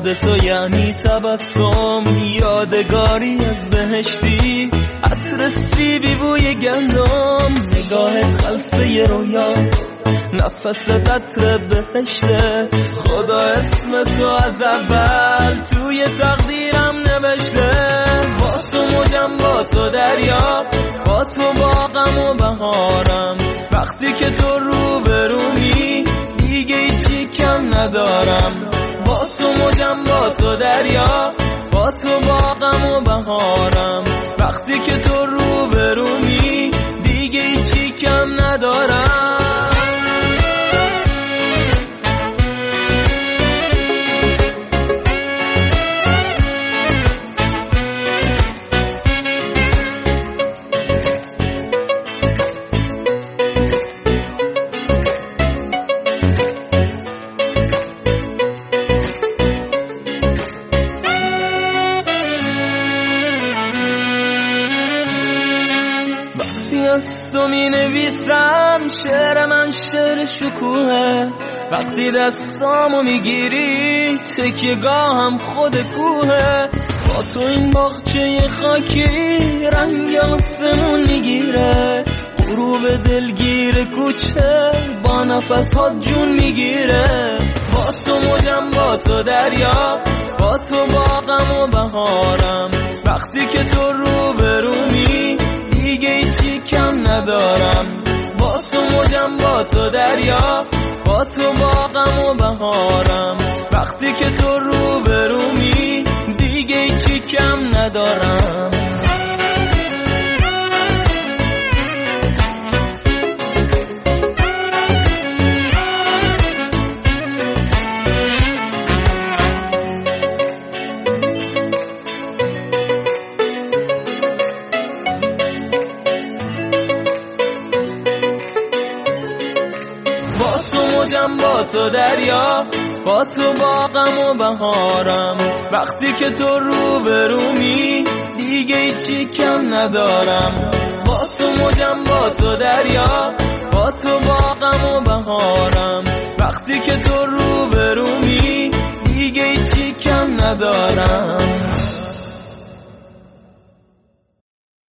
یاد تو یعنی تبسم، یادگاری از بهشتی، عطر سیبی بوی گندم، نگاهت خلصه رویا، نفس عطر بهشته. خدا اسم تو از اول توی تقدیرم نوشته. با تو موجم، با تو دریا، با تو باغم و بهارم. وقتی که تو روبرومی دیگه هیچی کم ندارم. با تو موجم، با تو دریا، با تو باغم و بهارم. وقتی که تو روبرومی دیگه هیچی کم ندارم. تو می نویسم شعر من شعر شکوهه. وقتی دستامو میگیری تکیه‌گاهم خود کوهه. با تو این باغچه خاکی رنگ آسمون میگیره. غروب دلگیر کوچه با نفس ها جون میگیره. با تو موجم، با تو دریا، با تو باغم و بهارم. وقتی که تو روبرومی دیگه هیچی کم ندارم. با تو موجم، با تو دریا، با تو باغم و بهارم. وقتی که تو روبرومی دیگه هیچی کم ندارم. موجم، با تو دریا، با تو باغم و بهارم. وقتی که تو روبرومی دیگه هیچی کم ندارم. با تو موجم، با تو دریا، با تو باغم و بهارم. وقتی که تو روبرومی دیگه هیچی کم ندارم.